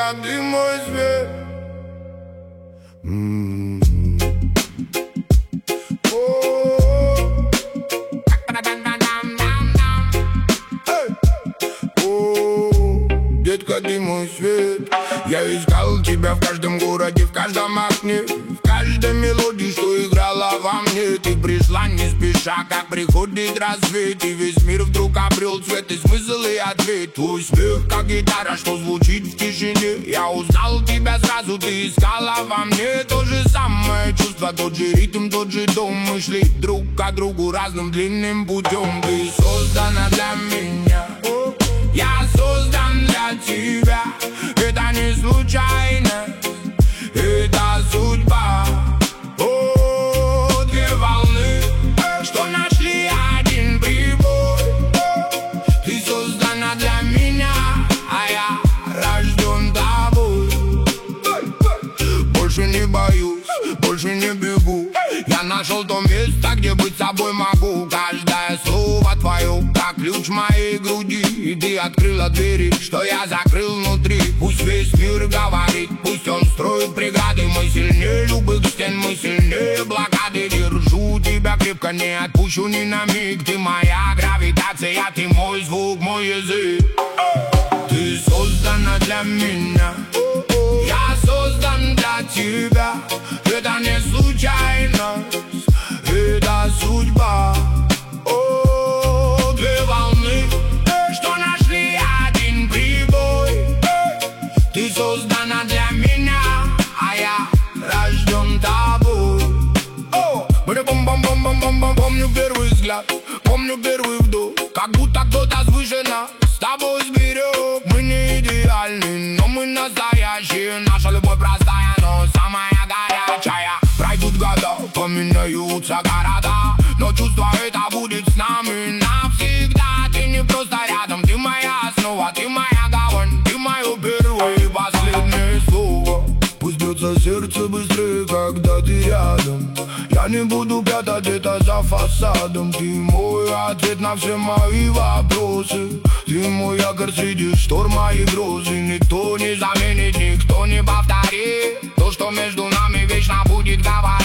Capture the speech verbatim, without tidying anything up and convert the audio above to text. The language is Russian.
Детка, ты мой свет. М-м-м. Детка, ты мой свет. Я искал тебя в каждом городе, в каждом окне, в каждой мелодии, что играла во мне. Ты пришла не спеша, как приходит рассвет, и весь мир вдруг обрел цвет и смысл и ответ. Твой смех, как гитара, что звучит в тишине. Я узнал тебя сразу, ты искала во мне то же самое чувство, тот же ритм, тот же дом. Мы шли друг к другу разным длинным путем. Ты создана для меня, я создан для тебя. Это не случайность, это судьба. О, две волны, что нашли один прибой. Ты создана для меня, а я рожден тобой. Больше не боюсь, больше не бегу. Я нашел то место, где быть собой могу. Каждое слово твое, как ключ моей груди. И ты открыла двери, что я закрыл внутри. Пусть весь мир говорит, пусть он строит преграды. Мы сильнее любых стен, мы сильнее блокады. Держу тебя крепко, не отпущу ни на миг. Ты моя гравитация, ты мой звук, мой язык. Ты создана для меня, я создан для тебя. Это не случайность, это судьба. О, две волны, что нашли один прибой. Ты создана для меня, а я рожден тобой. О, бум-бум-бум-бум-бум-бум. Помню первый взгляд, помню первый вдох, как будто кто-то свыше нас с тобой сберег. Мы не идеальны, но мы настоящие. Наша любовь простая, но самая горячая. Пройдут года, поменяются города, но чувство это будет с нами навсегда. Ты не просто рядом, ты моя основа, ты моя гавань, ты мое первое и последнее слово. Пусть бьется сердце быстрее, когда ты рядом. Я не буду прятать это за фасадом. Ты мой ответ на все мои вопросы. Ты мой якорь среди шторма и грозы. Никто не заменит, никто не повторит то, что между нами вечно будет говорить.